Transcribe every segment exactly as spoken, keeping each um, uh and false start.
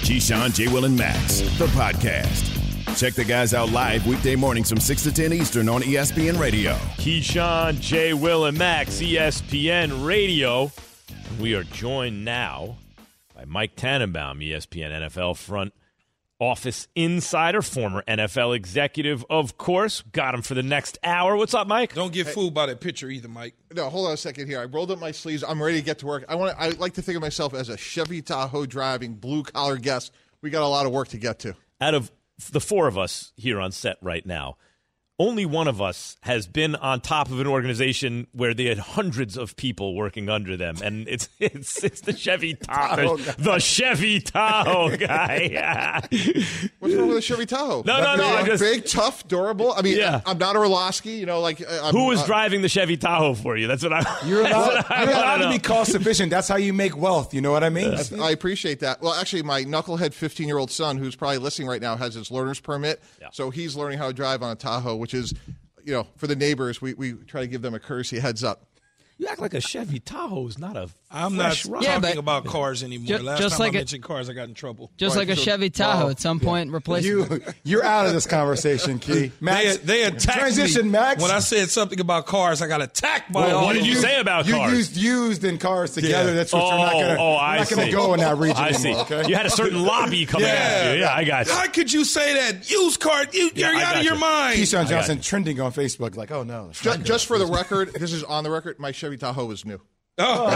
Keyshawn, J. Will, and Max, the podcast. Check the guys out live weekday mornings from six to ten Eastern on E S P N Radio. Keyshawn, J. Will, and Max, E S P N Radio. We are joined now by Mike Tannenbaum, E S P N N F L front office insider, former N F L executive, of course. Got him for the next hour. What's up, Mike? Don't get hey. fooled by that picture either, Mike. No, hold on a second here. I rolled up my sleeves. I'm ready to get to work. I want. I like to think of myself as a Chevy Tahoe driving blue collar guest. We got a lot of work to get to. Out of the four of us here on set right now, only one of us has been on top of an organization where they had hundreds of people working under them, and it's it's it's the Chevy Tahoe, the, the Chevy Tahoe guy. What's wrong with the Chevy Tahoe? No, no, no. Big, I just, big, tough, durable. I mean, yeah. I'm not a Orlowski, you know. Like, I'm, who was uh, driving the Chevy Tahoe for you? That's what I. You're allowed, I you're allowed to know. be cost efficient. That's how you make wealth. You know what I mean? I, I appreciate that. Well, actually, my knucklehead fifteen-year-old son, who's probably listening right now, has his learner's permit, yeah. so he's learning how to drive on a Tahoe, which is. You know, for the neighbors, we, we try to give them a courtesy heads up. You act like a Chevy Tahoe is not a I'm not ride. talking yeah, about cars anymore. Ju- Last just time like I a, mentioned cars, I got in trouble. Just right, like a so, Chevy Tahoe well, at some point, yeah. replace you. You're out of this conversation, Key. Max, they, they attacked transition, me. Max. When I said something about cars, I got attacked by well, all what did of you them. say about you cars? You used used and cars together. Yeah. That's what oh, you're not going to. Oh, you're I not going see. to go in that region I anymore. see. Okay? You had a certain lobby coming Yeah. at you. Yeah, I got you. How could you say that? Used car, you, Yeah, you're I out got of your you. mind. Keyshawn Johnson trending on Facebook like, oh, no. Just, just for the record, this is on the record, my Chevy Tahoe is new. Oh.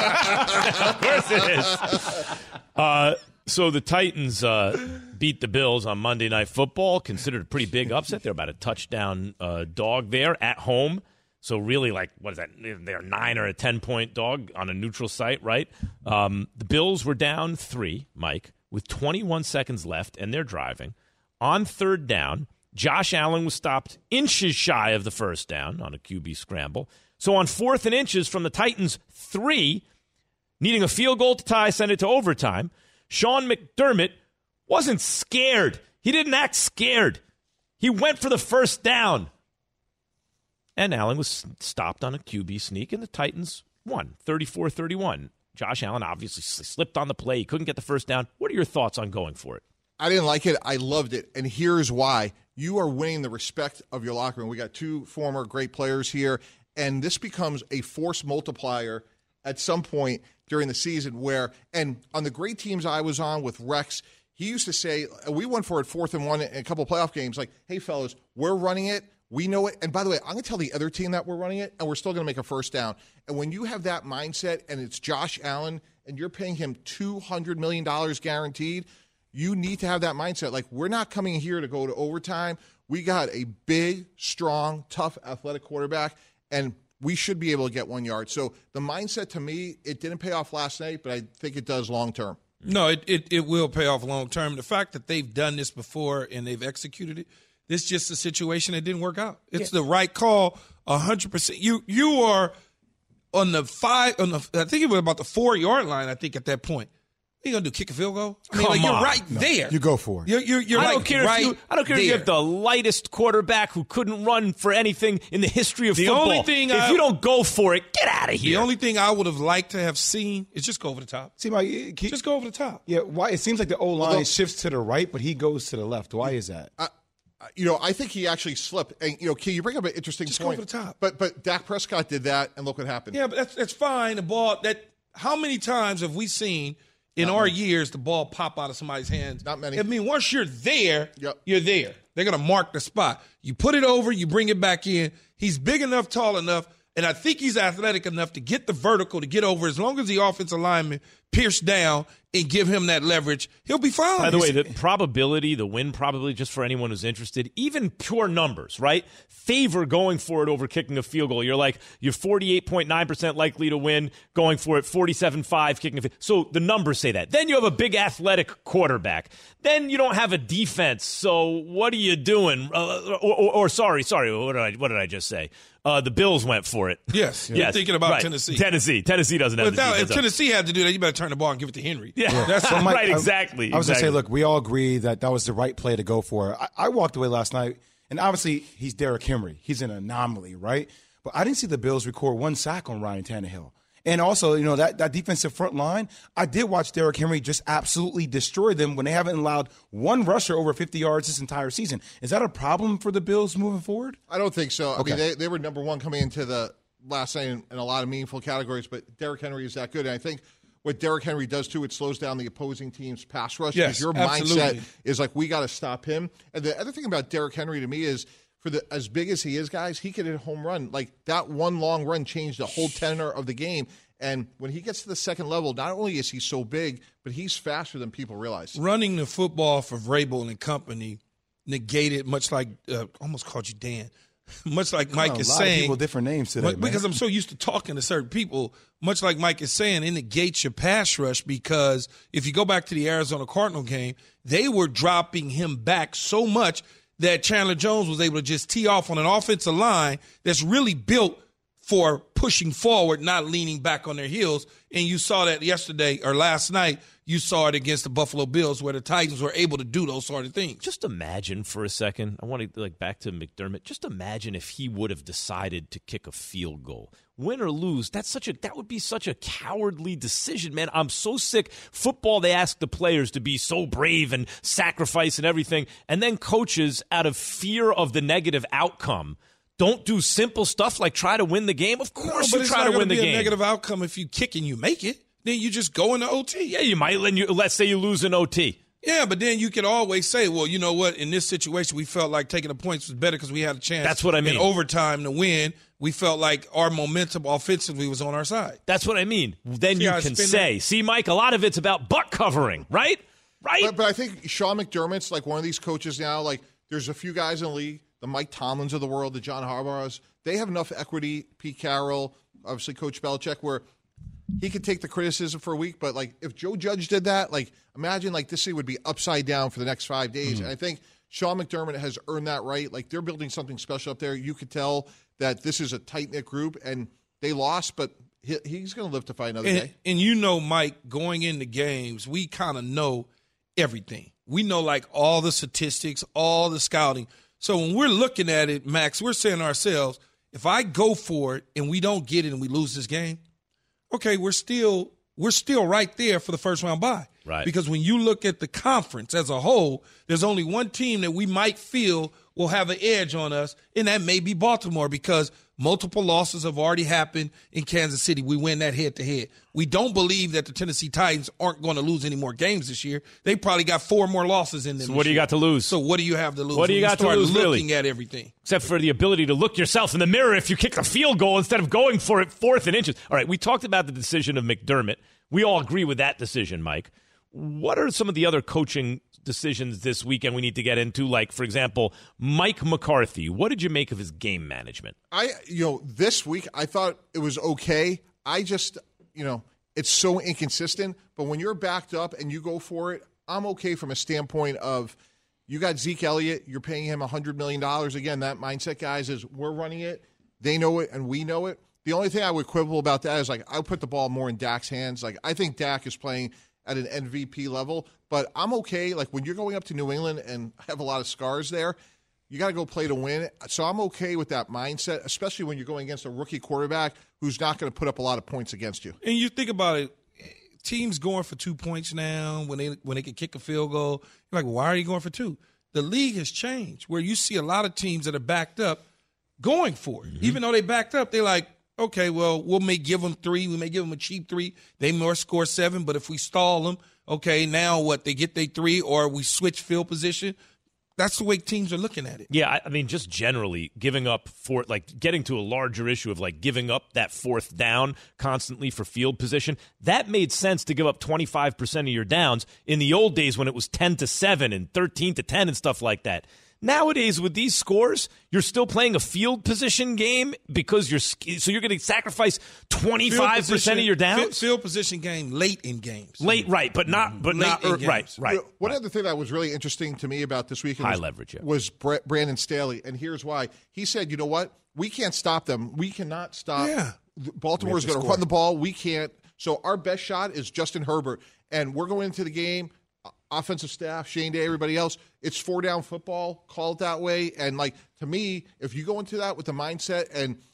Of course it is. Uh, so the Titans uh, beat the Bills on Monday Night Football, considered a pretty big upset. They're about a touchdown uh, dog there at home. So really, like, what is that? They're a nine or a ten-point dog on a neutral site, right? Um, the Bills were down three, Mike, with twenty-one seconds left, and they're driving. On third down, Josh Allen was stopped inches shy of the first down on a Q B scramble. So on fourth and inches from the Titans' three, needing a field goal to tie, send it to overtime, Sean McDermott wasn't scared. He didn't act scared. He went for the first down. And Allen was stopped on a Q B sneak, and the Titans won, thirty-four thirty-one. Josh Allen obviously slipped on the play. He couldn't get the first down. What are your thoughts on going for it? I didn't like it. I loved it. And here's why. You are winning the respect of your locker room. We got two former great players here, and this becomes a force multiplier at some point during the season where, and on the great teams I was on with Rex, he used to say, we went for it fourth and one in a couple of playoff games, like, hey, fellas, we're running it. We know it. And by the way, I'm going to tell the other team that we're running it, and we're still going to make a first down. And when you have that mindset and it's Josh Allen and you're paying him two hundred million dollars guaranteed, you need to have that mindset. Like, we're not coming here to go to overtime. We got a big, strong, tough, athletic quarterback, and we should be able to get one yard. So the mindset, to me, it didn't pay off last night, but I think it does long term. No, it, it, it will pay off long term. The fact that they've done this before and they've executed it, this is just a situation that didn't work out. It's yeah. the right call, one hundred percent. You you are on the five, on the I think it was about the four-yard line, I think, at that point. What are you going to do, kick a field goal? I mean, Come like, you're on. right No, there. You go for it. You're, you're, you're I don't like care right if you. I don't care there. if you have the lightest quarterback who couldn't run for anything in the history of The football. only thing if I- you don't go for it, get out of here. The only thing I would have liked to have seen is just go over the top. See, my, Key, Just go over the top. yeah, why? It seems like the O-line Although- shifts to the right, but he goes to the left. Why is that? Uh, you know, I think he actually slipped. And, you know, Key, you bring up an interesting Just go point. over the top. But, but Dak Prescott did that, and look what happened. Yeah, but that's that's fine. The ball that how many times have we seen in Not our many. years the ball pop out of somebody's hands? Not many. I mean, once you're there, Yep. you're there. They're gonna mark the spot. You put it over, you bring it back in. He's big enough, tall enough, and I think he's athletic enough to get the vertical to get over. As long as the offensive lineman pierce down and give him that leverage, he'll be fine. By the way, the probability, the win probability, just for anyone who's interested, even pure numbers, right, favor going for it over kicking a field goal. You're like, you're forty-eight point nine percent likely to win going for it, forty-seven point five kicking a field goal. So the numbers say that. Then you have a big athletic quarterback. Then you don't have a defense. So what are you doing? Uh, or, or, or, sorry, sorry, what did I, what did I just say? Uh, the Bills went for it. Yes, you're thinking about right. Tennessee. Tennessee. Tennessee doesn't have But the now, defense. if Tennessee had to do that, you better turn the ball and give it to Henry. Yeah, That's So, Mike, right, I- exactly. I was exactly. going to say, look, we all agree that that was the right play to go for. I, I walked away last night, and obviously he's Derrick Henry. He's an anomaly, right? But I didn't see the Bills record one sack on Ryan Tannehill. And also, you know, that, that defensive front line, I did watch Derrick Henry just absolutely destroy them when they haven't allowed one rusher over fifty yards this entire season. Is that a problem for the Bills moving forward? I don't think so. Okay. I mean, they, they were number one coming into the last night in, in a lot of meaningful categories, but Derrick Henry is that good. And I think what Derrick Henry does, too, it slows down the opposing team's pass rush. Yes, because your absolutely. mindset is like, we got to stop him. And the other thing about Derrick Henry to me is, for the as big as he is, guys, he could hit a home run. Like, that one long run changed the whole tenor of the game. And when he gets to the second level, not only is he so big, but he's faster than people realize. Running the football for Vrabel and company negated, much like, uh, almost called you Dan, much like Mike on, is a lot of saying. people different names today, but, because man. I'm so used to talking to certain people, much like Mike is saying, it negates your pass rush because if you go back to the Arizona Cardinal game, they were dropping him back so much that Chandler Jones was able to just tee off on an offensive line that's really built for pushing forward, not leaning back on their heels. And you saw that yesterday or last night. You saw it against the Buffalo Bills where the Titans were able to do those sort of things. Just imagine for a second, I want to like back to McDermott. Just imagine if he would have decided to kick a field goal. Win or lose, that's such a that would be such a cowardly decision, man. I'm so sick. Football, they ask the players to be so brave and sacrifice and everything. And then coaches, out of fear of the negative outcome, don't do simple stuff like try to win the game. Of course no, you it's try not to win the be game. A negative outcome if you kick and you make it. Then you just go into O T. Yeah, you might. You, let's say you lose in O T. Yeah, but then you could always say, well, you know what? In this situation, we felt like taking the points was better because we had a chance. That's what I mean. In overtime to win, we felt like our momentum offensively was on our side. That's what I mean. Then See you how I can spin say, that? see, Mike, a lot of it's about butt covering, right? Right? But, but I think Sean McDermott's like one of these coaches now. Like, there's a few guys in the league, the Mike Tomlins of the world, the John Harbaughs. They have enough equity. Pete Carroll, obviously Coach Belichick, where he could take the criticism for a week. But like, if Joe Judge did that, like, imagine like this thing would be upside down for the next five days. Mm-hmm. And I think Sean McDermott has earned that right. Like, they're building something special up there. You could tell that this is a tight knit group, and they lost, but he, he's going to live to fight another And, day. and you know, Mike, going into games, we kind of know everything. We know like all the statistics, all the scouting. So when we're looking at it, Max, we're saying to ourselves, if I go for it and we don't get it and we lose this game, okay, we're still we're still right there for the first round bye. Right. Because when you look at the conference as a whole, there's only one team that we might feel will have an edge on us, and that may be Baltimore because multiple losses have already happened in Kansas City. We win that head-to-head. We don't believe that the Tennessee Titans aren't going to lose any more games this year. They probably got four more losses in them. So what do you year. got to lose? So what do you have to lose? What do you when got to start lose, really? looking at everything. Except for the ability to look yourself in the mirror if you kick a field goal instead of going for it fourth and inches. All right, we talked about the decision of McDermott. We all agree with that decision, Mike. What are some of the other coaching decisions this weekend we need to get into? Like, for example, Mike McCarthy. What did you make of his game management? I, you know, this week I thought it was okay. I just, you know, it's so inconsistent. But when you're backed up and you go for it, I'm okay from a standpoint of you got Zeke Elliott, you're paying him one hundred million dollars. Again, that mindset, guys, is we're running it. They know it and we know it. The only thing I would quibble about that is, like, I'll put the ball more in Dak's hands. Like, I think Dak is playing at an M V P level, but I'm okay. Like, when you're going up to New England and have a lot of scars there, you got to go play to win. So I'm okay with that mindset, especially when you're going against a rookie quarterback who's not going to put up a lot of points against you. And you think about it, teams going for two points now when they when they can kick a field goal. You're like, why are you going for two? The league has changed where you see a lot of teams that are backed up going for it. Mm-hmm. Even though they backed up, they're like, okay, well, we'll may give them three. We may give them a cheap three. They may score seven, but if we stall them, okay, now what? They get their three or we switch field position. That's the way teams are looking at it. Yeah, I, I mean, just generally giving up for, like, getting to a larger issue of, like, giving up that fourth down constantly for field position. That made sense to give up twenty-five percent of your downs in the old days when it was ten to seven and thirteen to ten and stuff like that. Nowadays, with these scores, you're still playing a field position game because you're so you're going to sacrifice twenty-five percent of your downs. Field position game late in games. Late, right, but not, but Late not in er, games. right, right. You know, one right. other thing that was really interesting to me about this weekend High was, leverage, yeah. was Bre- Brandon Staley, and here's why. He said, you know what? We can't stop them. We cannot stop. Yeah. Baltimore is We have to going to score. run the ball. We can't. So our best shot is Justin Herbert, and we're going into the game, offensive staff, Shane Day, everybody else, it's four down football, call it that way. And, like, to me, if you go into that with the mindset and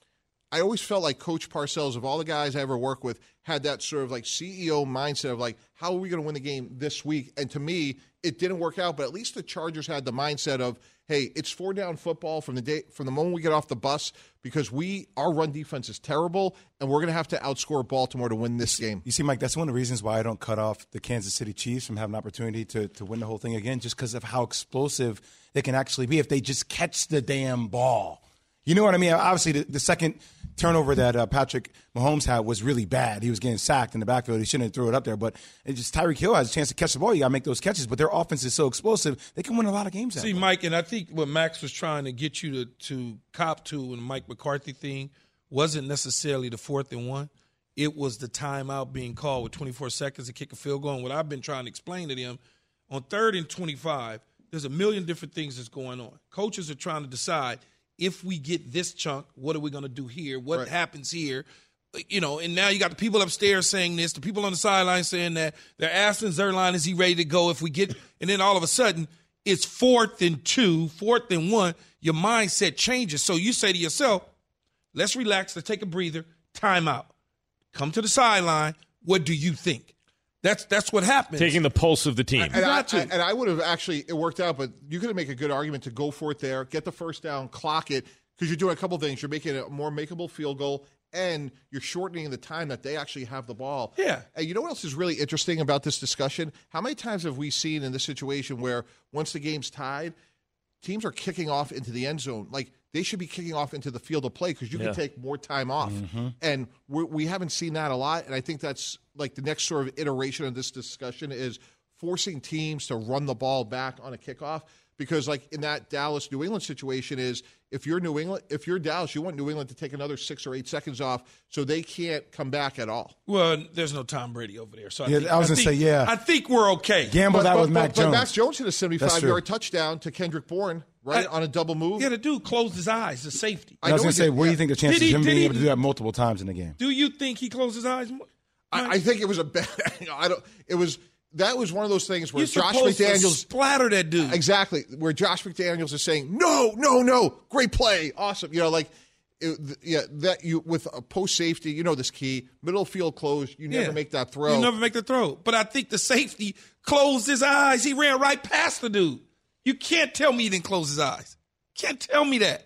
I always felt like Coach Parcells, of all the guys I ever worked with, had that sort of like C E O mindset of like, how are we going to win the game this week? And to me, it didn't work out, but at least the Chargers had the mindset of, hey, it's four down football from the day from the moment we get off the bus, because we our run defense is terrible, and we're going to have to outscore Baltimore to win this game. You see, Mike, that's one of the reasons why I don't cut off the Kansas City Chiefs from having an opportunity to, to win the whole thing again, just because of how explosive they can actually be if they just catch the damn ball. You know what I mean? Obviously, the, the second turnover that uh, Patrick Mahomes had was really bad. He was getting sacked in the backfield. He shouldn't have threw it up there. But it just Tyreek Hill has a chance to catch the ball. You got to make those catches. But their offense is so explosive, they can win a lot of games. See, Mike, and I think what Max was trying to get you to, to cop to when the Mike McCarthy thing wasn't necessarily the fourth and one. It was the timeout being called with twenty-four seconds to kick a field goal. And what I've been trying to explain to them, on third and twenty-five, there's a million different things that's going on. Coaches are trying to decide, if we get this chunk, what are we going to do here? What right. happens here? You know, and now you got the people upstairs saying this, the people on the sideline saying that. They're asking Zerline, is he ready to go if we get – and then all of a sudden, it's fourth and two, fourth and one. Your mindset changes. So you say to yourself, let's relax, let's take a breather, timeout. Come to the sideline. What do you think? That's that's what happens. Taking the pulse of the team. And I, I, and I would have actually, it worked out, but you could make a good argument to go for it there, get the first down, clock it, because you're doing a couple things. You're making a more makeable field goal, and you're shortening the time that they actually have the ball. Yeah. And you know what else is really interesting about this discussion? How many times have we seen in this situation where once the game's tied, teams are kicking off into the end zone? Like, they should be kicking off into the field of play because you yeah. can take more time off. Mm-hmm. And we're, we haven't seen that a lot, and I think that's like the next sort of iteration of this discussion is forcing teams to run the ball back on a kickoff, because like in that Dallas New England situation is if you're New England, if you're Dallas, you want New England to take another six or eight seconds off so they can't come back at all. Well, there's no Tom Brady over there. So I, yeah, think, I was I going to think, say, yeah. I think we're okay. Gamble but, that but, with but, Mac but Jones. Max Jones hit a seventy-five-yard touchdown to Kendrick Bourne, right, I, on a double move. Yeah, the dude closed his eyes, the safety. I, I was going to say, what do you think the chances of him being he, able to do that multiple times in the game? Do you think he closed his eyes? I, I think it was a bad. I don't. It was that was one of those things where You're Josh McDaniels to splatter that dude. Exactly, where Josh McDaniels is saying, "No, no, no, great play, awesome." You know, like, it, yeah, that you with a post safety, you know, this key middle field closed, you never yeah. make that throw. You never make the throw. But I think the safety closed his eyes. He ran right past the dude. You can't tell me he didn't close his eyes. Can't tell me that.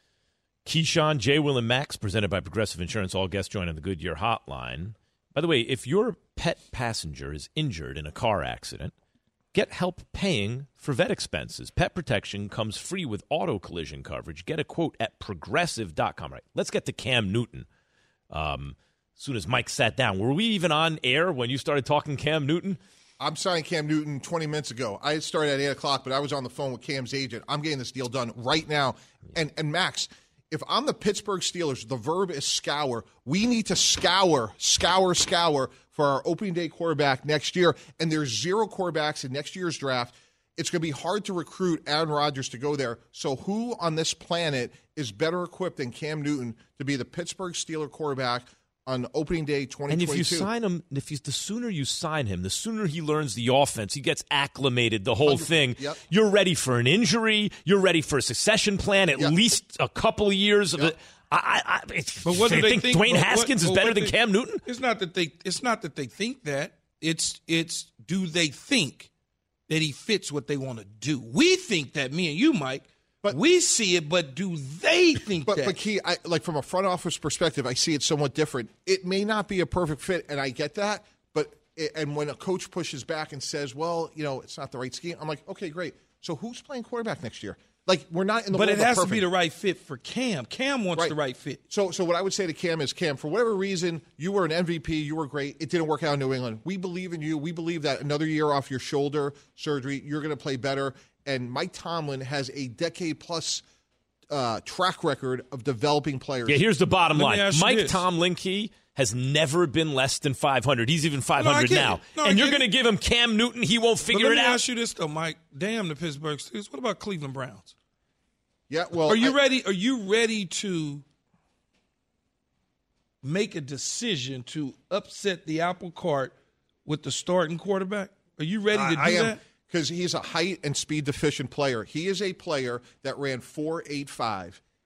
Keyshawn, J. Will, and Max, presented by Progressive Insurance. All guests join on the Goodyear Hotline. By the way, if your pet passenger is injured in a car accident, get help paying for vet expenses. Pet protection comes free with auto collision coverage. Get a quote at progressive dot com. Right. Let's get to Cam Newton. Um, as soon as Mike sat down, were we even on air when you started talking Cam Newton? I'm signing Cam Newton twenty minutes ago. I started at eight o'clock, but I was on the phone with Cam's agent. I'm getting this deal done right now. And and Max, if I'm the Pittsburgh Steelers, the verb is scour. We need to scour, scour, scour for our opening day quarterback next year. And there's zero quarterbacks in next year's draft. It's going to be hard to recruit Aaron Rodgers to go there. So who on this planet is better equipped than Cam Newton to be the Pittsburgh Steelers quarterback on opening day twenty twenty-two? And if you sign him, if you, the sooner you sign him, the sooner he learns the offense, he gets acclimated, the whole thing. Yep. You're ready for an injury. You're ready for a succession plan, at yep. least a couple of years of yep. it. I, I, it's, but what do they, they think, think Dwayne but Haskins what, is better what than they, Cam Newton? It's not that they. It's not that they think that. It's it's do they think that he fits what they want to do? We think that, me and you, Mike. But we see it, but do they think but, that? But, Key, I, like from a front office perspective, I see it somewhat different. It may not be a perfect fit, and I get that. But it, and when a coach pushes back and says, well, you know, it's not the right scheme, I'm like, okay, great. So who's playing quarterback next year? Like, we're not in the But world it has of to be perfect. the right fit for Cam. Cam wants Right. the right fit. So, so what I would say to Cam is, Cam, for whatever reason, you were an M V P, you were great. It didn't work out in New England. We believe in you. We believe that another year off your shoulder surgery, you're going to play better. And Mike Tomlin has a decade-plus uh, track record of developing players. Yeah, here's the bottom Let me line. ask you Mike this. Tomlin Key has never been less than five hundred. He's even five No, I hundred get now. it. No, I and you're get going to it. give him Cam Newton. He won't But figure let it me out. ask you this, though, Mike. Damn the Pittsburgh Steelers. What about Cleveland Browns? Yeah, well, Are you I- ready? Are you ready to make a decision to upset the apple cart with the starting quarterback? Are you ready to do I, I am, that? because he's a height and speed deficient player. He is a player that ran four eight five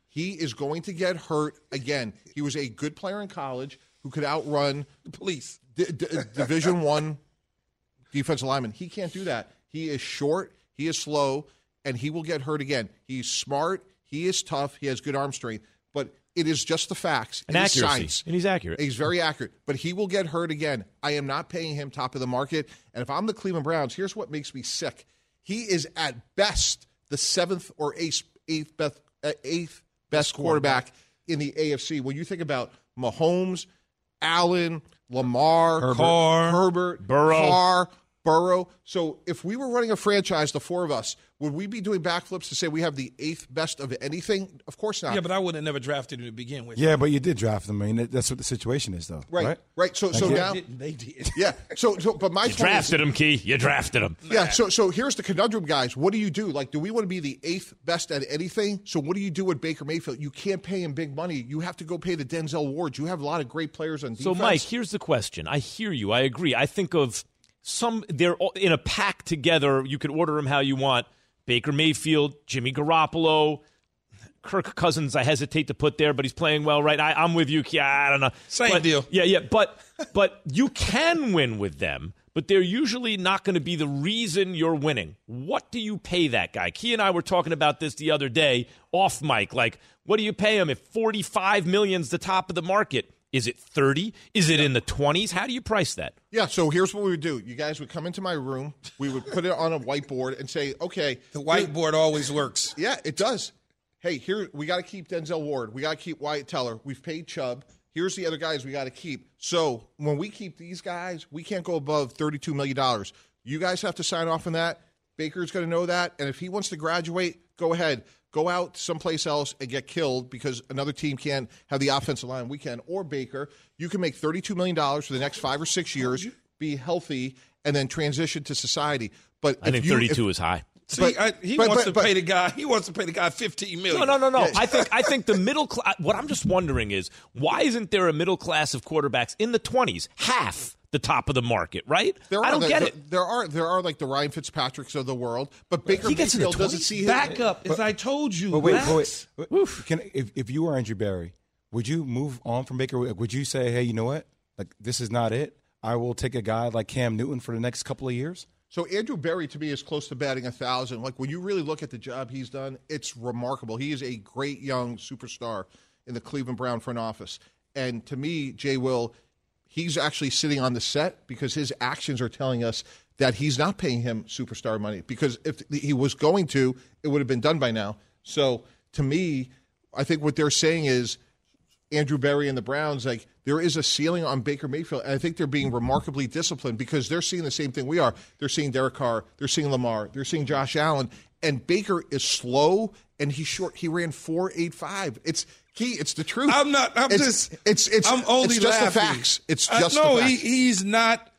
He is going to get hurt again. He was a good player in college who could outrun The police. D- D- Division One defensive lineman. He can't do that. He is short. He is slow, and he will get hurt again. He's smart. He is tough. He has good arm strength, but it is just the facts. And it accuracy. is science. And he's accurate. He's very accurate, but he will get hurt again. I am not paying him top of the market. And if I'm the Cleveland Browns, here's what makes me sick. He is at best the seventh or eighth, eighth best, uh, eighth best quarterback in the A F C. When you think about Mahomes, Allen, Lamar, Herbert, Carr, Herbert, Burrow. Carr, Burrow. So if we were running a franchise, the four of us, would we be doing backflips to say we have the eighth best of anything? Of course not. Yeah, but I would have never drafted him to begin with. Yeah, but you did draft them. I mean, that's what the situation is, though. Right, right. right. So, so Like, now, They didn't. They did. yeah. So, so, but my You point is, drafted him, Key. You drafted him. yeah. So, so here's the conundrum, guys. What do you do? Like, do we want to be the eighth best at anything? So, what do you do with Baker Mayfield? You can't pay him big money. You have to go pay the Denzel Wards. You have a lot of great players on defense. So, Mike, here's the question. I hear you. I agree. I think of some, they're all in a pack together. You could order them how you want. Baker Mayfield, Jimmy Garoppolo, Kirk Cousins, I hesitate to put there, but he's playing well, right? I, I'm with you. Yeah, I don't know. Same But- deal. Yeah, yeah. But, but you can win with them, but they're usually not going to be the reason you're winning. What do you pay that guy? Key and I were talking about this the other day off mic. Like, what do you pay him if forty-five million is the top of the market? Is it thirty? Is it in the twenties? How do you price that? Yeah, so here's what we would do. You guys would come into my room. We would put it on a whiteboard and say, okay. The whiteboard always works. Yeah, it does. Hey, here, we got to keep Denzel Ward. We got to keep Wyatt Teller. We've paid Chubb. Here's the other guys we got to keep. So when we keep these guys, we can't go above thirty-two million dollars. You guys have to sign off on that. Baker's going to know that. And if he wants to graduate, go ahead. Go out someplace else and get killed because another team can't have the offensive line we can. Or Baker, you can make thirty-two million dollars for the next five or six years, be healthy, and then transition to society. But I if think you, thirty-two if, is high. See, But- I, he but- wants but- to but- pay the guy. He wants to pay the guy fifteen million. No, no, no, no. I think I think the middle class. What I'm just wondering is why isn't there a middle class of quarterbacks in the twenties, half the top of the market, right? There are, I don't there, get there, it. There are there are like the Ryan Fitzpatricks of the world, but Baker He gets in the Mayfield doesn't twenties? see his Back up, as I told you. But wait, relax. wait, wait. Can, if if you were Andrew Berry, would you move on from Baker? Would you say, hey, you know what? Like this is not it. I will take a guy like Cam Newton for the next couple of years. So Andrew Berry, to me, is close to batting a thousand. Like when you really look at the job he's done, it's remarkable. He is a great young superstar in the Cleveland Brown front office. And to me, Jay Will, he's actually sitting on the set because his actions are telling us that he's not paying him superstar money. Because if he was going to, it would have been done by now. So to me, I think what they're saying is Andrew Berry and the Browns, like there is a ceiling on Baker Mayfield, and I think they're being remarkably disciplined because they're seeing the same thing we are. They're seeing Derek Carr, they're seeing Lamar, they're seeing Josh Allen, and Baker is slow and he's short. He ran four eight five. It's key. It's the truth. I'm not. I'm it's, just. It's it's. I'm only it's just laughing. the facts. It's Uh, just no. the He, facts. he's not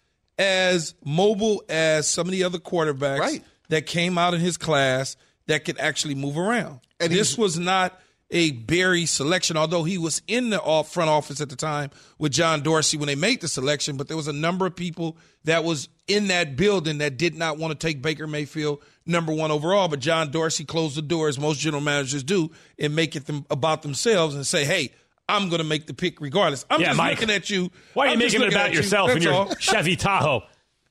as mobile as some of the other quarterbacks Right. that came out in his class that could actually move around. And this he's- was not a Berry selection, although he was in the off front office at the time with John Dorsey when they made the selection. But there was a number of people that was in that building that did not want to take Baker Mayfield number one overall. But John Dorsey closed the door, as most general managers do, and make it them about themselves and say, "Hey, I'm going to make the pick regardless." I'm Yeah, just Mike. looking at you. Why are you I'm just making it looking about at you. yourself in That's your all. Chevy Tahoe?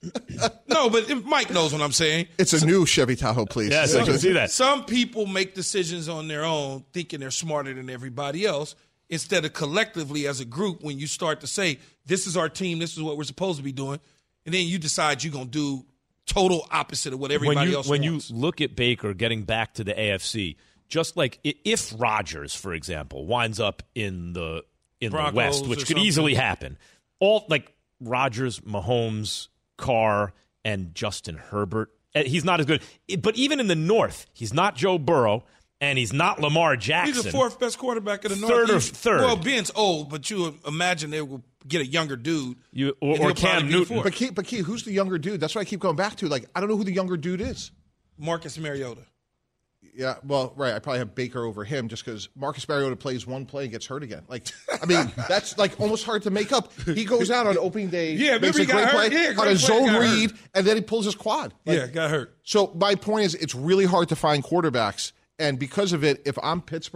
No, but if Mike knows what I'm saying. It's a new Chevy Tahoe, please. Yes, I can see that. Some people make decisions on their own, thinking they're smarter than everybody else, instead of collectively as a group. When you start to say, "This is our team. This is what we're supposed to be doing," and then you decide you're gonna do total opposite of what everybody when you, else when wants. you look at Baker getting back to the A F C, just like i- if Rodgers, for example, winds up in the in Broncos the West, or which could something. easily happen, all like Rodgers, Mahomes, Carr, and Justin Herbert. eh, He's not as good, I- but even in the North, he's not Joe Burrow and he's not Lamar Jackson. He's the fourth best quarterback in the Third or Northeast. third. Well, Ben's old, but you imagine they will get a younger dude. You- or- and or he'll Cam probably be the Newton. fourth. But Key, but Key, who's the younger dude? That's what I keep going back to. Like, I don't know who the younger dude is. Marcus Mariota. Yeah, well, right. I probably have Baker over him just because Marcus Mariota plays one play and gets hurt again. Like, I mean, that's like almost hard to make up. He goes out on opening day, Yeah, makes remember a he got great hurt? play Yeah, on great a play, zone got read, hurt. and then he pulls his quad. Like, Yeah, got hurt. So my point is, it's really hard to find quarterbacks, and because of it, if I'm Pittsburgh,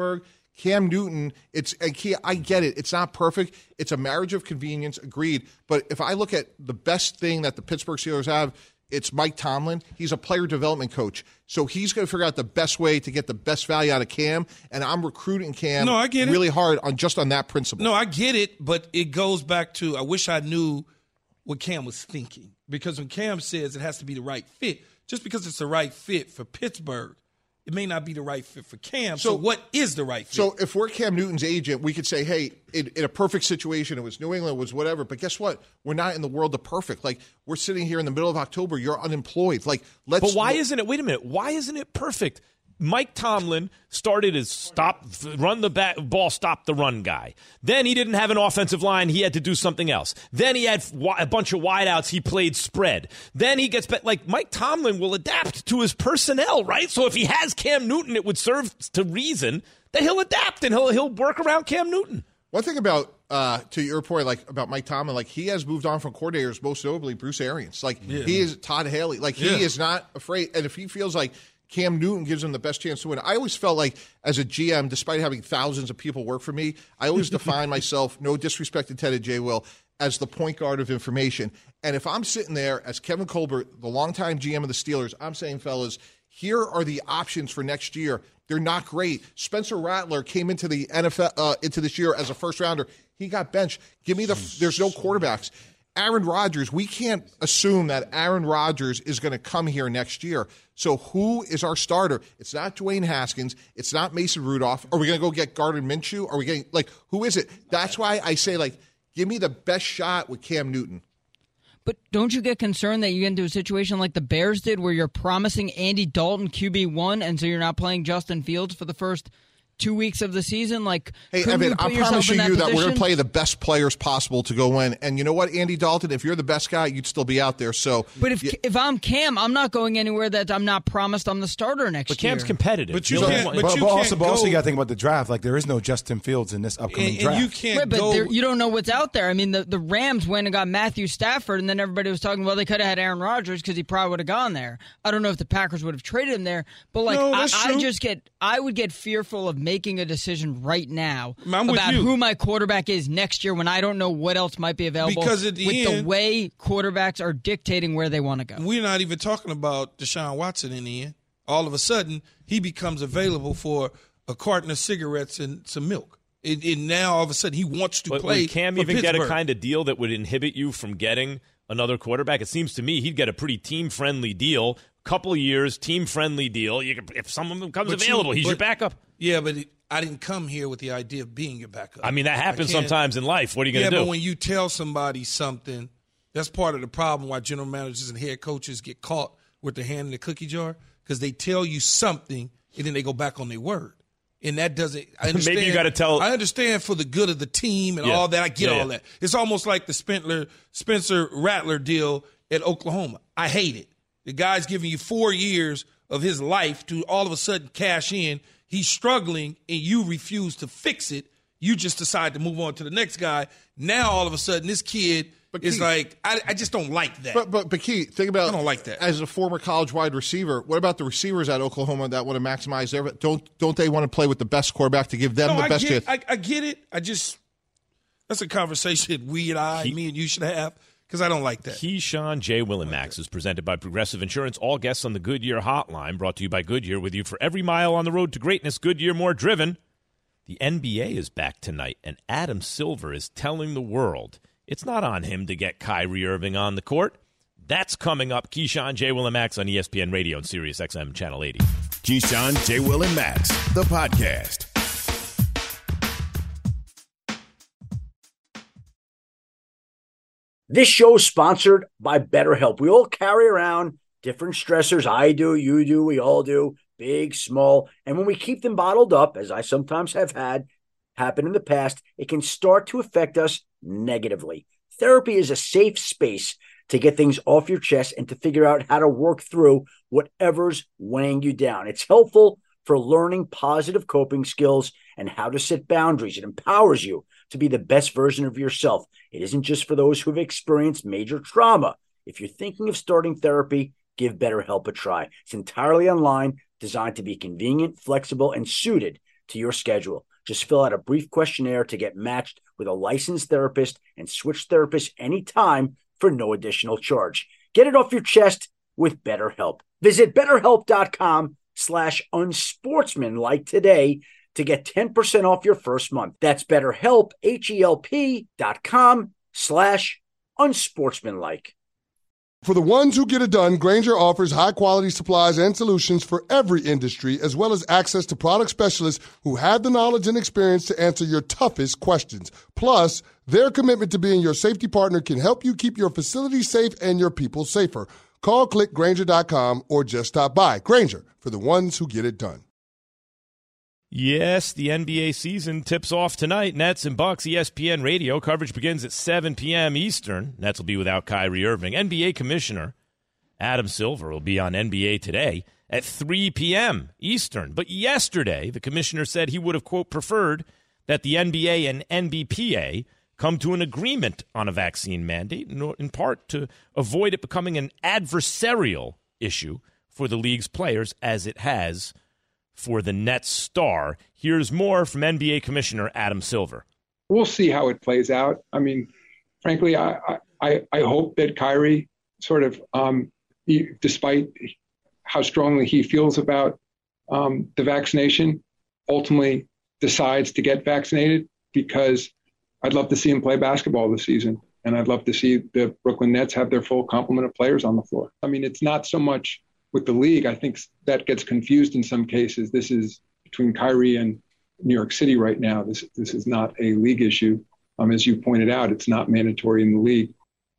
Cam Newton, it's and Key, I get it. It's not perfect. It's a marriage of convenience, agreed. But if I look at the best thing that the Pittsburgh Steelers have, it's Mike Tomlin. He's a player development coach. So he's going to figure out the best way to get the best value out of Cam, and I'm recruiting Cam no, I get really it. hard on just on that principle. No, I get it, but it goes back to I wish I knew what Cam was thinking. Because when Cam says it has to be the right fit, just because it's the right fit for Pittsburgh, it may not be the right fit for Cam. So, so what is the right fit? So if we're Cam Newton's agent, we could say, hey, in, in a perfect situation, it was New England, it was whatever. But guess what? We're not in the world of perfect. Like, we're sitting here in the middle of October. You're unemployed. Like, let's. But why isn't it? Wait a minute. Why isn't it perfect? Mike Tomlin started as stop, run the back, ball, stop the run guy. Then he didn't have an offensive line. He had to do something else. Then he had a bunch of wideouts. He played spread. Then he gets back. Like, Mike Tomlin will adapt to his personnel, right? So if he has Cam Newton, it would serve to reason that he'll adapt and he'll he'll work around Cam Newton. One thing about, uh, to your point, like about Mike Tomlin, like he has moved on from coordinators, most notably Bruce Arians. Like yeah. he is Todd Haley. Like he yeah. is not afraid. And if he feels like Cam Newton gives him the best chance to win. I always felt like as a G M, despite having thousands of people work for me, I always define myself, no disrespect intended, Jay Will, as the point guard of information. And if I'm sitting there as Kevin Colbert, the longtime G M of the Steelers, I'm saying, fellas, here are the options for next year. They're not great. Spencer Rattler came into the N F L uh, into this year as a first rounder. He got benched. Give me the. There's no quarterbacks. Aaron Rodgers, we can't assume that Aaron Rodgers is going to come here next year. So who is our starter? It's not Dwayne Haskins. It's not Mason Rudolph. Are we going to go get Gardner Minshew? Are we getting, like, who is it? That's why I say, like, give me the best shot with Cam Newton. But don't you get concerned that you get into a situation like the Bears did where you're promising Andy Dalton Q B one and so you're not playing Justin Fields for the first two weeks of the season? Like, hey, Evan, I'm promising you that we're going to play the best players possible to go win. And you know what, Andy Dalton, if you're the best guy, you'd still be out there. So, But if yeah. if I'm Cam, I'm not going anywhere that I'm not promised I'm the starter next but year. But Cam's competitive. But you He'll can't, want- but But, you but can't also, but go, also, you got to think about the draft. Like, there is no Justin Fields in this upcoming and, draft. and you can't right, but go. there, you don't know what's out there. I mean, the, the Rams went and got Matthew Stafford, and then everybody was talking, well, they could have had Aaron Rodgers because he probably would have gone there. I don't know if the Packers would have traded him there, but like, No, I, that's I true. just get, I would get fearful of making a decision right now I'm with about you. who my quarterback is next year when I don't know what else might be available. Because at the with end- the way quarterbacks are dictating where they want to go. We're not even talking about Deshaun Watson in the end. All of a sudden, he becomes available for a carton of cigarettes and some milk. And, and now, all of a sudden, he wants to But play would Cam for even Pittsburgh. get a kind of deal that would inhibit you from getting another quarterback? It seems to me he'd get a pretty team-friendly deal, couple of years, team-friendly deal. You could, if someone becomes But you- available, he's but- your backup. Yeah, but it, I didn't come here with the idea of being your backup. I mean, that happens I can't- sometimes in life. What are you going Yeah, to do? but when you tell somebody something, that's part of the problem why general managers and head coaches get caught with their hand in the cookie jar, because they tell you something and then they go back on their word. And that doesn't – I understand. Maybe you gotta tell- I understand for the good of the team and Yeah. all that. I get Yeah, all yeah. that. It's almost like the Spencer, Spencer Rattler deal at Oklahoma. I hate it. The guy's giving you four years of his life to all of a sudden cash in. He's struggling, and you refuse to fix it. You just decide to move on to the next guy. Now, all of a sudden, this kid But is Keith- like, I, I just don't like that. But but but Key, think about I don't like that. as a former college wide receiver. What about the receivers at Oklahoma that want to maximize their? Don't don't they want to play with the best quarterback to give them no, the I best get, chance? I, I get it. I just that's a conversation we and I, me and you should have, because I don't like that. Keyshawn J. Will and Max is presented by Progressive Insurance. All guests on the Goodyear Hotline, brought to you by Goodyear, with you for every mile on the road to greatness. Goodyear, more driven. The N B A is back tonight, and Adam Silver is telling the world it's not on him to get Kyrie Irving on the court. That's coming up. Keyshawn J. Will and Max on E S P N Radio and Sirius X M Channel eighty. Keyshawn, J. Will, and Max, the podcast. This show is sponsored by BetterHelp. We all carry around different stressors. I do, you do, we all do, big, small. And when we keep them bottled up, as I sometimes have had happen in the past, it can start to affect us negatively. Therapy is a safe space to get things off your chest and to figure out how to work through whatever's weighing you down. It's helpful for learning positive coping skills and how to set boundaries. It empowers you to be the best version of yourself. It isn't just for those who've experienced major trauma. If you're thinking of starting therapy, give BetterHelp a try. It's entirely online, designed to be convenient, flexible, and suited to your schedule. Just fill out a brief questionnaire to get matched with a licensed therapist and switch therapists anytime for no additional charge. Get it off your chest with BetterHelp. Visit betterhelp.com slash unsportsmanlike today to get ten percent off your first month. That's BetterHelp, H-E-L-P dot com slash unsportsmanlike. For the ones who get it done, Grainger offers high-quality supplies and solutions for every industry, as well as access to product specialists who have the knowledge and experience to answer your toughest questions. Plus, their commitment to being your safety partner can help you keep your facility safe and your people safer. Call, click Grainger dot com, or just stop by. Grainger, for the ones who get it done. Yes, the N B A season tips off tonight. Nets and Bucks, E S P N Radio. Coverage begins at seven p.m. Eastern. Nets will be without Kyrie Irving. N B A Commissioner Adam Silver will be on N B A Today at three p.m. Eastern. But yesterday, the commissioner said he would have, quote, preferred that the N B A and N B P A come to an agreement on a vaccine mandate, in part to avoid it becoming an adversarial issue for the league's players as it has for the Nets star. Here's more from N B A Commissioner Adam Silver. We'll see how it plays out. I mean, frankly, I I, I hope that Kyrie sort of, um, he, despite how strongly he feels about um, the vaccination, ultimately decides to get vaccinated, because I'd love to see him play basketball this season. And I'd love to see the Brooklyn Nets have their full complement of players on the floor. I mean, it's not so much with the league. I think that gets confused in some cases. This is between Kyrie and New York City right now. This this is not a league issue. Um, as you pointed out, it's not mandatory in the league.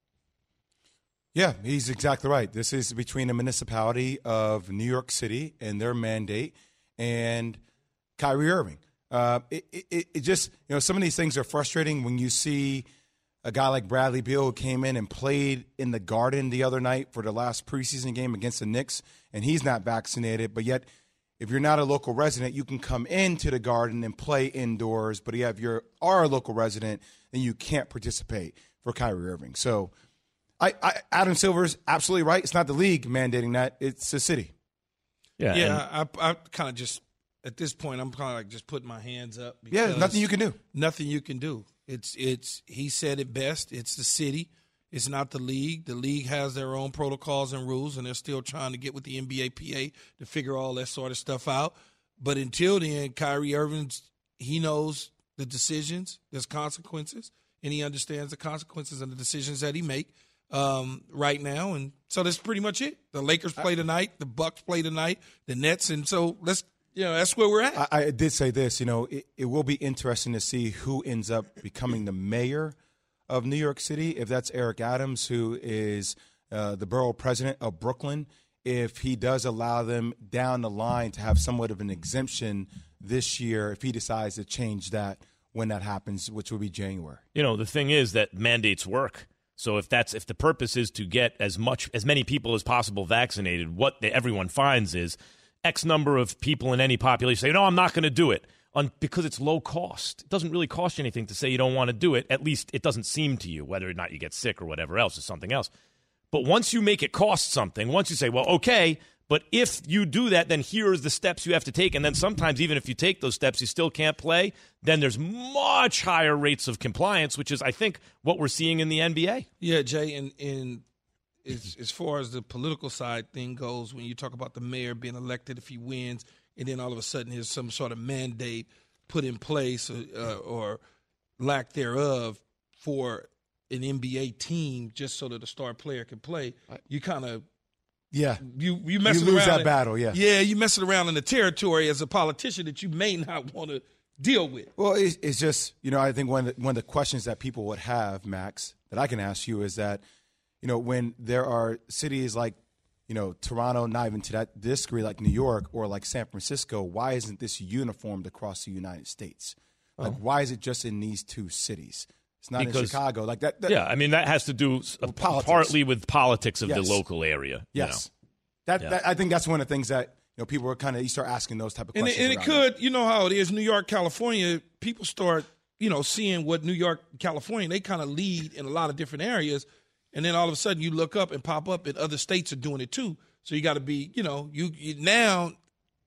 Yeah, he's exactly right. This is between the municipality of New York City and their mandate and Kyrie Irving. Uh, it, it, it just, you know, some of these things are frustrating when you see a guy like Bradley Beal who came in and played in the Garden the other night for the last preseason game against the Knicks, and he's not vaccinated. But yet, if you're not a local resident, you can come into the Garden and play indoors. But if you are a local resident, then you can't participate for Kyrie Irving. So I, I, Adam Silver's absolutely right. It's not the league mandating that. It's the city. Yeah, yeah. I, I kind of just, at this point, I'm kind of like just putting my hands up. Yeah, nothing you can do. Nothing you can do. It's it's he said it best. It's the city. It's not the league. The league has their own protocols and rules, and they're still trying to get with the N B A P A to figure all that sort of stuff out. But until then, Kyrie Irving's, he knows the decisions. There's consequences, and he understands the consequences and the decisions that he make um, right now. And so that's pretty much it. The Lakers play tonight. The Bucks play tonight. The Nets. And so let's. You know, that's where we're at. I, I did say this, you know, it, it will be interesting to see who ends up becoming the mayor of New York City. If that's Eric Adams, who is uh, the borough president of Brooklyn, if he does allow them down the line to have somewhat of an exemption this year, if he decides to change that when that happens, which will be January. You know, the thing is that mandates work. So if that's if the purpose is to get as much as many people as possible vaccinated, what the, everyone finds is X number of people in any population say, no, I'm not going to do it on, because it's low cost. It doesn't really cost you anything to say you don't want to do it. At least it doesn't seem to you, whether or not you get sick or whatever else is something else. But once you make it cost something, once you say, well, okay, but if you do that, then here is the steps you have to take. And then sometimes even if you take those steps, you still can't play. Then there's much higher rates of compliance, which is, I think, what we're seeing in the N B A. Yeah, Jay, and, and As, as far as the political side thing goes, when you talk about the mayor being elected, if he wins, and then all of a sudden there's some sort of mandate put in place uh, or lack thereof for an N B A team just so that a star player can play, you kind of yeah you you messing you lose around that in, battle yeah yeah you messing around in the territory as a politician that you may not want to deal with. Well, it's, it's just, you know, I think one of the, one of the questions that people would have, Max, that I can ask you is that, you know, when there are cities like, you know, Toronto, not even to that this degree, like New York or like San Francisco, why isn't this uniformed across the United States? Like, oh. why is it just in these two cities? It's not because, in Chicago. Like that, that. Yeah, I mean, that has to do with partly with politics of yes. the local area. Yes. You know? That, yeah. that I think that's one of the things that, you know, people are kind of, you start asking those type of and questions. It, and it could, that. you know how it is, New York, California, people start, you know, seeing what New York, California, they kind of lead in a lot of different areas. And then all of a sudden you look up and pop up and other states are doing it too. So you got to be, you know, you, you now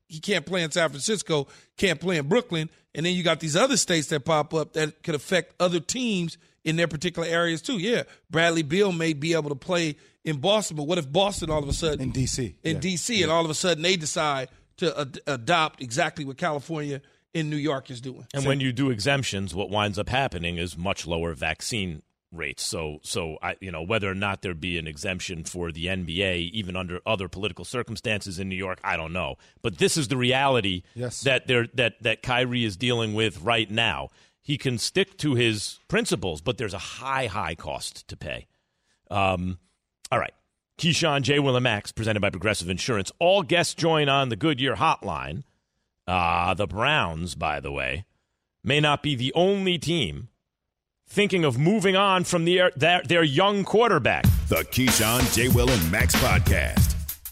he can't play in San Francisco, can't play in Brooklyn, and then you got these other states that pop up that could affect other teams in their particular areas too. Yeah, Bradley Beal may be able to play in Boston, but what if Boston all of a sudden in D C in yeah. D C yeah. and all of a sudden they decide to ad- adopt exactly what California and New York is doing? And so, when you do exemptions, what winds up happening is much lower vaccine rates. So, so I, you know, whether or not there be an exemption for the N B A, even under other political circumstances in New York, I don't know. But this is the reality yes. that there that that Kyrie is dealing with right now. He can stick to his principles, but there's a high, high cost to pay. Um, all right. Keyshawn, J. Will, and Max, presented by Progressive Insurance. All guests join on the Goodyear hotline. Uh, the Browns, by the way, may not be the only team thinking of moving on from the, their, their young quarterback. The Keyshawn, J. Will, and Max podcast.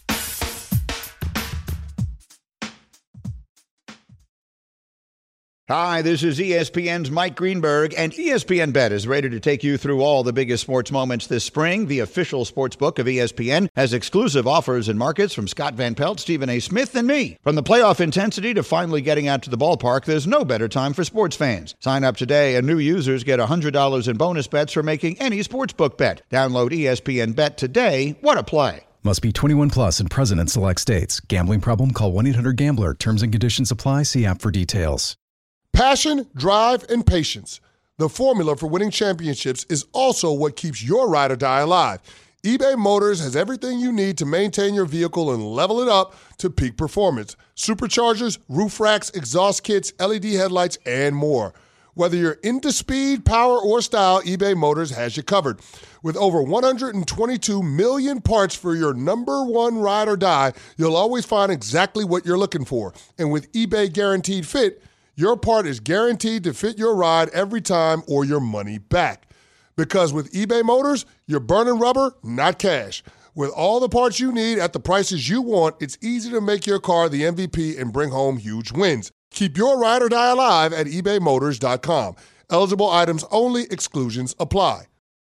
Hi, this is E S P N's Mike Greenberg, and E S P N Bet is ready to take you through all the biggest sports moments this spring. The official sports book of E S P N has exclusive offers and markets from Scott Van Pelt, Stephen A. Smith, and me. From the playoff intensity to finally getting out to the ballpark, there's no better time for sports fans. Sign up today, and new users get one hundred dollars in bonus bets for making any sportsbook bet. Download E S P N Bet today. What a play. Must be twenty-one plus and present in select states. Gambling problem? Call one eight hundred gambler. Terms and conditions apply. See app for details. Passion, drive, and patience. The formula for winning championships is also what keeps your ride or die alive. eBay Motors has everything you need to maintain your vehicle and level it up to peak performance. Superchargers, roof racks, exhaust kits, L E D headlights, and more. Whether you're into speed, power, or style, eBay Motors has you covered. With over one hundred twenty-two million parts for your number one ride or die, you'll always find exactly what you're looking for. And with eBay Guaranteed Fit, your part is guaranteed to fit your ride every time or your money back. Because with eBay Motors, you're burning rubber, not cash. With all the parts you need at the prices you want, it's easy to make your car the M V P and bring home huge wins. Keep your ride or die alive at ebay motors dot com. Eligible items only. Exclusions apply.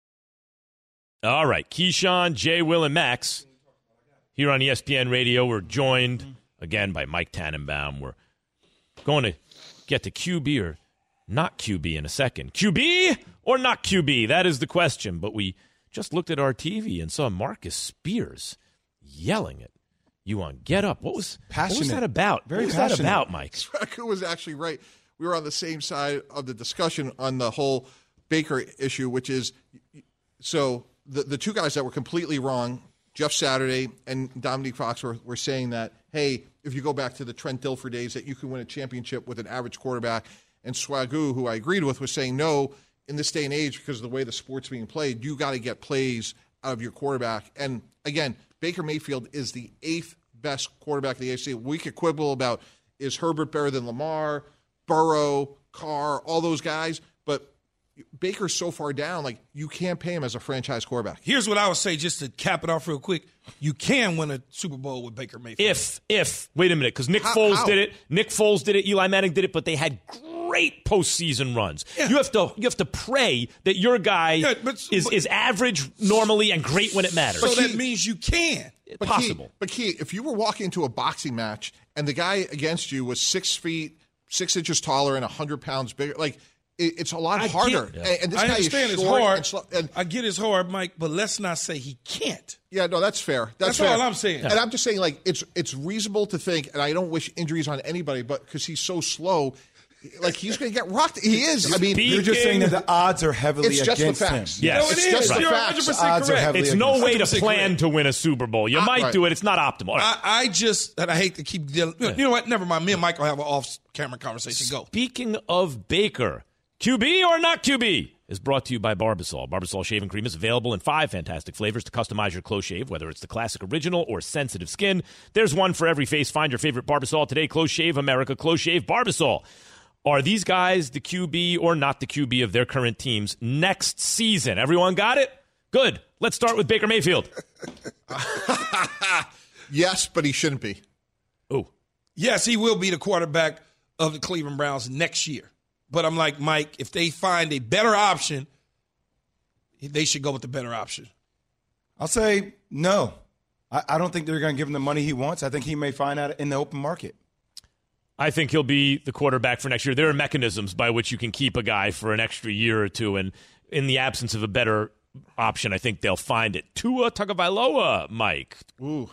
All right. Keyshawn, J. Will, and Max here on E S P N Radio. We're joined again by Mike Tannenbaum. We're going to get to Q B or not Q B in a second. Q B or not Q B? That is the question. But we just looked at our T V and saw Marcus Spears yelling at you on Get Up. What was, what was that about? Very what was passionate. that about, Mike? Spraku was actually right. We were on the same side of the discussion on the whole Baker issue, which is so the, the two guys that were completely wrong, Jeff Saturday and Dominique Fox, were, were saying that, hey, if you go back to the Trent Dilfer days, that you can win a championship with an average quarterback. And Spraku, who I agreed with, was saying, no, in this day and age, because of the way the sport's being played, you got to get plays out of your quarterback. And again, Baker Mayfield is the eighth best quarterback in the A F C. We could quibble about, is Herbert better than Lamar, Burrow, Carr, all those guys, but Baker's so far down, like, you can't pay him as a franchise quarterback. Here's what I would say, just to cap it off real quick. You can win a Super Bowl with Baker Mayfield. If, if, wait a minute, because Nick How- Foles how? did it. Nick Foles did it. Eli Manning did it, but they had great postseason runs. Yeah. You have to you have to pray that your guy Yeah, but- is, but- is average normally and great when it matters. so that he- means you can. But Possible. Key, but Key, if you were walking into a boxing match and the guy against you was six feet, six inches taller and one hundred pounds bigger, like, it, it's a lot I harder. get- And, and this I guy understand is it's short hard. And slow, and, I get it's hard, Mike, but let's not say he can't. yeah, no, that's fair. That's, That's fair. all I'm saying. And I'm just saying, like, it's it's reasonable to think, and I don't wish injuries on anybody, but because he's so slow, like, he's going to get rocked. He is. I mean, You're just saying that the odds are heavily it's just the against him. facts. Yes. No, it It's is. just the You're facts. one hundred percent Odds are correct. heavily It's against no him. way to one hundred percent plan correct. to win a Super Bowl. You Ah, might right. do it. It's not optimal. All right. I, I just, and I hate to keep dealing. You know what? Never mind. Me and Mike will have an off-camera conversation. Go. Speaking of Baker, Q B or not Q B is brought to you by Barbasol. Barbasol shaving cream is available in five fantastic flavors to customize your close shave, whether it's the classic original or sensitive skin. There's one for every face. Find your favorite Barbasol today. Close Shave America. Close Shave Barbasol. Are these guys the Q B or not the Q B of their current teams next season? Everyone got it? Good. Let's start with Baker Mayfield. yes, but he shouldn't be. Ooh. Yes, he will be the quarterback of the Cleveland Browns next year. But I'm like, Mike, if they find a better option, they should go with the better option. I'll say no. I, I don't think they're going to give him the money he wants. I think he may find out in the open market. I think he'll be the quarterback for next year. There are mechanisms by which you can keep a guy for an extra year or two, and in the absence of a better option, I think they'll find it. Tua Tagovailoa, Mike. Ooh.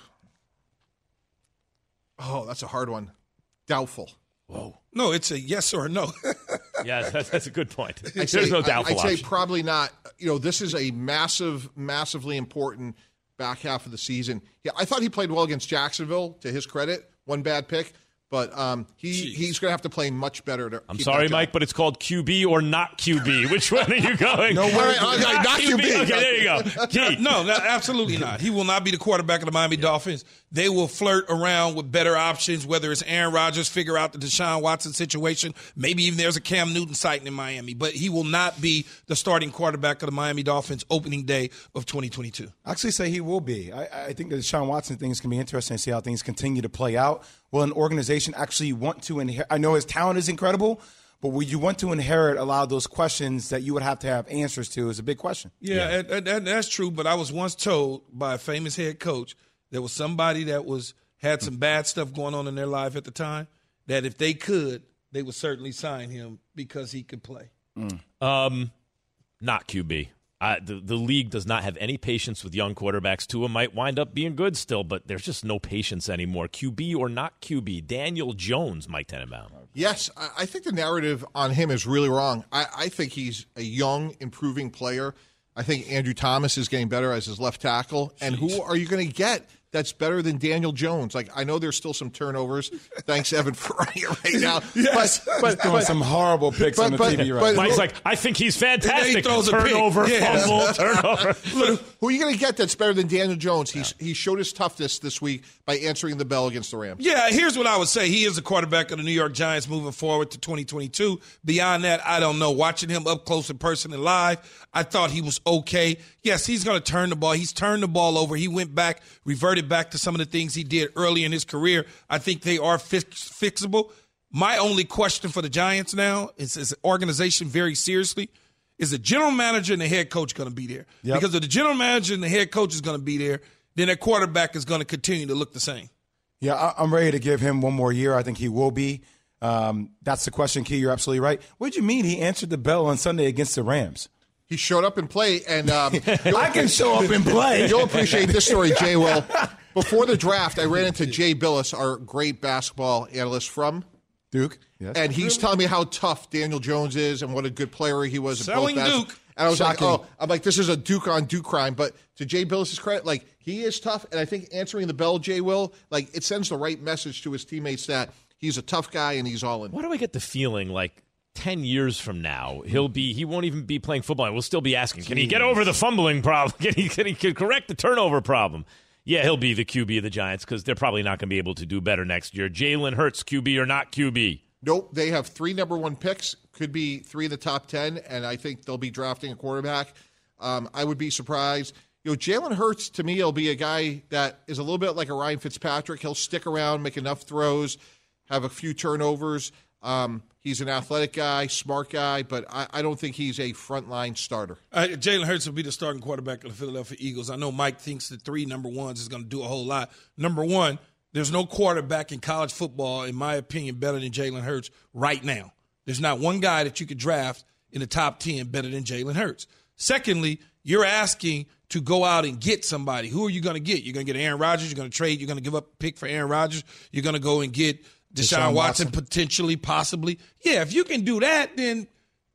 Oh, that's a hard one. Doubtful. Whoa. No, it's a yes or a no. Yeah, that's, that's a good point. I'd There's say, no doubtful I'd say option. probably not. You know, this is a massive, massively important back half of the season. Yeah, I thought he played well against Jacksonville, to his credit. One bad pick. But um, he, he's going to have to play much better. To I'm keep sorry, that Mike, but it's called Q B or not Q B. Which one are you going? No way. All right, not Q B. Okay, there you go. Key. No, no, absolutely not. He will not be the quarterback of the Miami Dolphins. They will flirt around with better options, whether it's Aaron Rodgers, figure out the Deshaun Watson situation. Maybe even there's a Cam Newton sighting in Miami. But he will not be the starting quarterback of the Miami Dolphins opening day of twenty twenty-two. I actually say he will be. I, I think the Deshaun Watson thing is going to be interesting to see how things continue to play out. Will an organization actually want to inherit? I know his talent is incredible, but would you want to inherit a lot of those questions that you would have to have answers to is a big question. Yeah, yeah. And, and, and that's true, but I was once told by a famous head coach there was somebody that was had some bad stuff going on in their life at the time that if they could, they would certainly sign him because he could play. Mm. Um, not Q B. Uh, the, the league does not have any patience with young quarterbacks. Tua might wind up being good still, but there's just no patience anymore. Q B or not Q B. Daniel Jones, Mike Tenenbaum. Yes, I think the narrative on him is really wrong. I, I think he's a young, improving player. I think Andrew Thomas is getting better as his left tackle. And who are you going to get that's better than Daniel Jones? Like, I know there's still some turnovers. Thanks, Evan, for running it right now. Yes, but, but, throwing but, some horrible picks but, on the but, T V right but, Mike's look, like, I think he's fantastic. He throws a pick. Turnover, Yeah. fumble, turnover. Look, who are you going to get that's better than Daniel Jones? He's, he showed his toughness this week by answering the bell against the Rams. Yeah, here's what I would say. He is the quarterback of the New York Giants moving forward to twenty twenty-two. Beyond that, I don't know. Watching him up close in person and live, I thought he was okay. Yes, he's going to turn the ball. He's turned the ball over. He went back, reverted back to some of the things he did early in his career. I think they are fix- fixable. My only question for the Giants now is, is the organization very seriously, is the general manager and the head coach going to be there? Yep. Because if the general manager and the head coach is going to be there, then that quarterback is going to continue to look the same. Yeah, I, I'm ready to give him one more year. I think he will be. Um, that's the question, Key. You're absolutely right. What do you mean he answered the bell on Sunday against the Rams? He showed up and played, and um, I can show up and play. You'll appreciate this story, Jay. Will. Before the draft, I ran into Jay Billis, our great basketball analyst from Duke, yes. And he's telling me how tough Daniel Jones is and what a good player he was. Selling at both Duke. And I was Shocking. like, oh, I'm like, this is a Duke on Duke crime. But to Jay Billis' credit, like, he is tough. And I think answering the bell, Jay Will, like, it sends the right message to his teammates that he's a tough guy and he's all in. Why do I get the feeling like ten years from now, he'll be he won't even be playing football. We'll still be asking, can he get over the fumbling problem? Can he, can he can correct the turnover problem? Yeah, he'll be the Q B of the Giants because they're probably not going to be able to do better next year. Jalen Hurts, Q B or not Q B? Nope. They have three number one picks, could be three in the top ten, and I think they'll be drafting a quarterback. Um, I would be surprised. You know, Jalen Hurts, to me, will be a guy that is a little bit like a Ryan Fitzpatrick. He'll stick around, make enough throws, have a few turnovers. Um, he's an athletic guy, smart guy, but I, I don't think he's a frontline starter. Uh, Jalen Hurts will be the starting quarterback of the Philadelphia Eagles. I know Mike thinks the three number ones is going to do a whole lot. Number one, there's no quarterback in college football, in my opinion, better than Jalen Hurts right now. There's not one guy that you could draft in the top ten better than Jalen Hurts. Secondly, you're asking to go out and get somebody. Who are you going to get? You're going to get Aaron Rodgers. You're going to trade. You're going to give up a pick for Aaron Rodgers. You're going to go and get Deshaun, Deshaun Watson, Watson, potentially, possibly. Yeah, if you can do that, then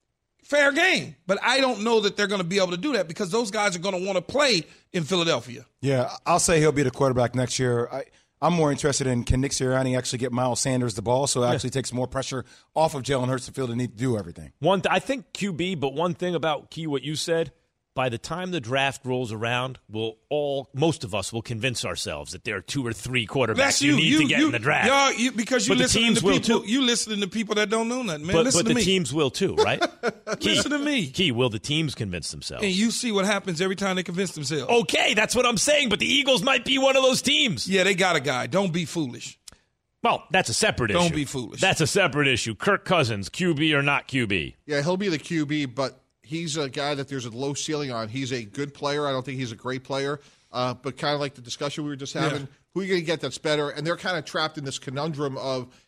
fair game. But I don't know that they're going to be able to do that because those guys are going to want to play in Philadelphia. Yeah, I'll say he'll be the quarterback next year. I, I'm more interested in can Nick Sirianni actually get Miles Sanders the ball so it actually takes more pressure off of Jalen Hurts to feel the need to do everything. One, th- I think Q B, but one thing about Key, what you said, by the time the draft rolls around, we'll all, most of us will convince ourselves that there are two or three quarterbacks That's you, you need you, to get you, in the draft. Y'all, you, because you but the listen teams to will people, too. you listening to people that don't know nothing, man. But, listen but to the me. teams will too, right? Key, Listen to me. Key, will the teams convince themselves? And you see what happens every time they convince themselves. Okay, that's what I'm saying, but the Eagles might be one of those teams. Yeah, they got a guy. Don't be foolish. Well, that's a separate Don't issue. Don't be foolish. That's a separate issue. Kirk Cousins, Q B or not Q B? Yeah, he'll be the Q B, but he's a guy that there's a low ceiling on. He's a good player. I don't think he's a great player, uh, but kind of like the discussion we were just having, Yeah. who are you going to get that's better? And they're kind of trapped in this conundrum of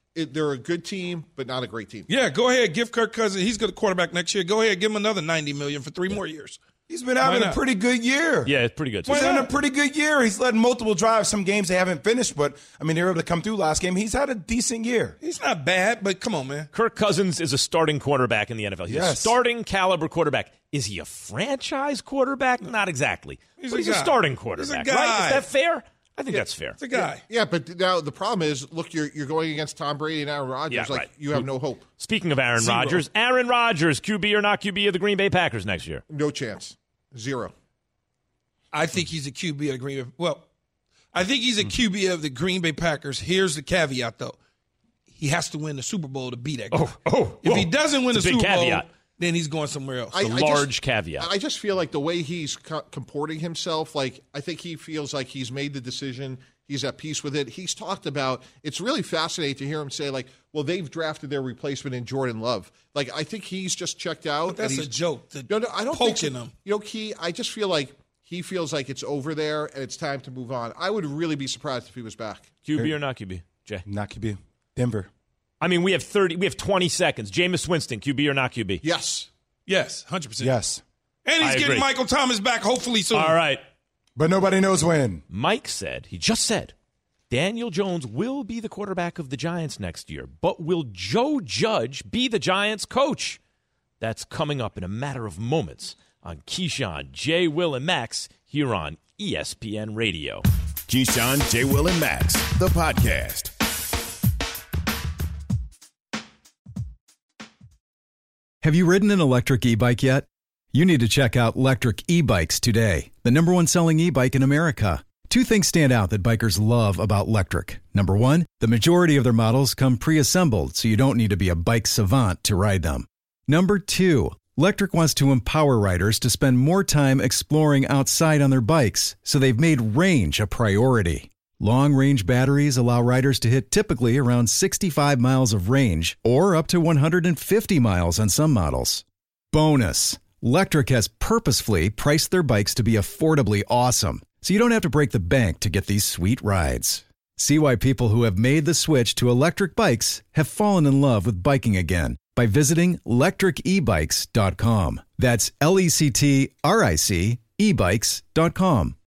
it, they're a good team, but not a great team. Yeah, go ahead. Give Kirk Cousins. He's good quarterback next year. Go ahead. Give him another ninety million dollars for three yeah. more years. He's been having a pretty good year. Yeah, it's pretty good. He's having a pretty good year. He's led multiple drives. Some games they haven't finished, but, I mean, they were able to come through last game. He's had a decent year. He's not bad, but come on, man. Kirk Cousins is a starting quarterback in the N F L. He's yes. a starting caliber quarterback. Is he a franchise quarterback? Not exactly. He's, but a, he's a starting quarterback, he's a right? Is that fair? I think yeah, that's fair. It's a guy. Yeah, yeah, but now the problem is, look, you're you're going against Tom Brady and Aaron Rodgers. Yeah, like right. you have no hope. Speaking of Aaron Zero. Rodgers, Aaron Rodgers, Q B or not Q B of the Green Bay Packers next year? No chance. Zero. I think he's a Q B of the Green Bay. Well, I think he's a Q B of the Green Bay Packers. Here's the caveat, though. He has to win the Super Bowl to beat that guy. Oh, oh, if whoa. he doesn't win it's the Super caveat. Bowl, then he's going somewhere else. I, a I large just, caveat. I just feel like the way he's co- comporting himself, like I think he feels like he's made the decision. He's at peace with it. He's talked about, it's really fascinating to hear him say, like, well, they've drafted their replacement in Jordan Love. Like, I think he's just checked out. But that's and a joke. To no, no, I don't poking think so. him. You know, Key, I just feel like he feels like it's over there and it's time to move on. I would really be surprised if he was back. Q B or not Q B? Jay? Not Q B. Denver. I mean, we have thirty. We have twenty seconds. Jameis Winston, Q B or not Q B? Yes. Yes, one hundred percent. Yes. And he's I getting agree. Michael Thomas back hopefully soon. All right. But nobody knows when. Mike said, he just said, Daniel Jones will be the quarterback of the Giants next year, but will Joe Judge be the Giants coach? That's coming up in a matter of moments on Keyshawn, J. Will, and Max here on E S P N Radio. Keyshawn, J. Will, and Max, the podcast. Have you ridden an electric e-bike yet? You need to check out Lectric E-Bikes today, the number one selling e-bike in America. Two things stand out that bikers love about Lectric. Number one, the majority of their models come pre-assembled, so you don't need to be a bike savant to ride them. Number two, Lectric wants to empower riders to spend more time exploring outside on their bikes, so they've made range a priority. Long-range batteries allow riders to hit typically around sixty-five miles of range, or up to one hundred fifty miles on some models. Bonus, Lectric has purposefully priced their bikes to be affordably awesome, so you don't have to break the bank to get these sweet rides. See why people who have made the switch to electric bikes have fallen in love with biking again by visiting lectric e bikes dot com. That's L E C T R I C e bikes dot com.